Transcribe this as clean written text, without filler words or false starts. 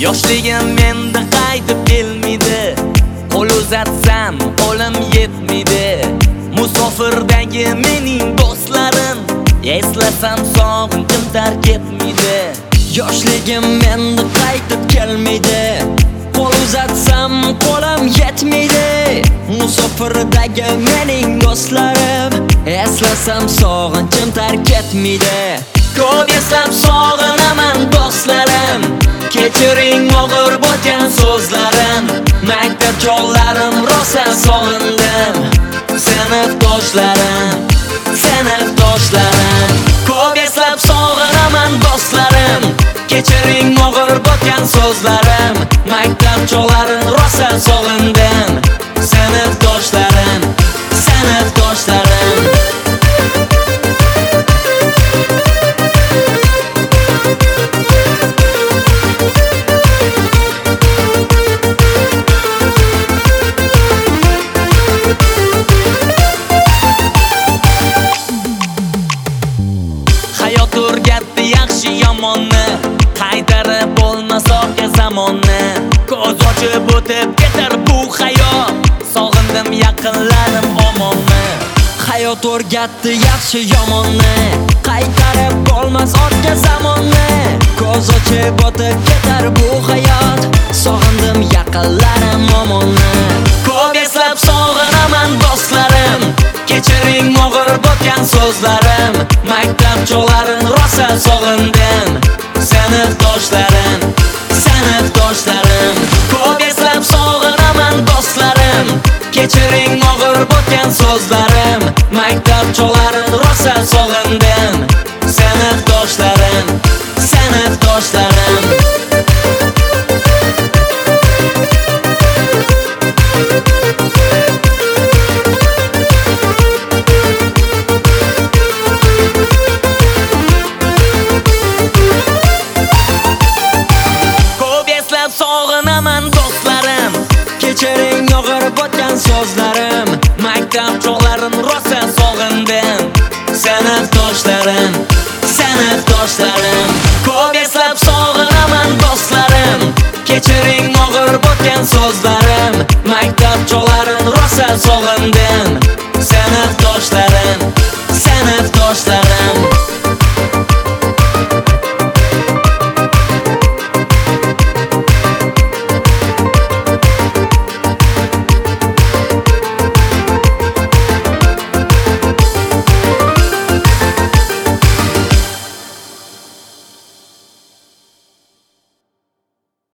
Yoshligim menda qaytib kelmaydi. Qo'l uzatsam qo'lim yetmaydi. Musofirdagi mening do'stlarim, eslasam sog'inchim tark etmaydi. Yoshligim menda qaytib kelmaydi. Qo'l uzatsam qo'lim yetmaydi. Musofirdagi mening do'stlarim, eslasam sog'inchim tark etmaydi. Ko'p eslab sog'inaman do'stlarim, kechiring og'ir bo'lgan so'zlarim. Maktab chollarim rosa sog'indim, sinfdoshlarim. Ko'p eslab sog'inaman do'stlarim, kechiring og'ir bo'lgan so'zlarim. Maktab chollarim rosa sog'indim, sinfdoshlarim. Hayot o'rgatdi yaxshi yomonni, qaytarib bo'lmas orqa zamonni. Ko'z ochib o'tib ketar bu hayot, sog'indim yaqinlarim omonmi? Hayot o'rgatdi yaxshi yomonni, qaytarib bo'lmas orqa zamonni. Ko'z ochib o'tib ketar bu hayot, sog'indim yaqinlarim omonni. Ko'p eslab sog'inaman do'stlarim, kechiring og'ir bo'lgan so'zlarim. Maktab chollarim rosa sog'indim, sinfdoshlarim. Ko'p eslab sog'inaman do'stlarim, kechiring og'ir bo'lgan so'zlarim. Maktab chollarim rosa sog'indim, sinfdoshlarim. Sog'inaman do'stlarim, kechiring og'ir bo'lgan so'zlarim. maktab chog'larim rosa sog'indim, sinfdoshlarim. Ko'p eslab sog'inaman do'stlarim, kechiring og'ir bo'lgan so'zlarim. Maktab chog'larim rosa sog'indim.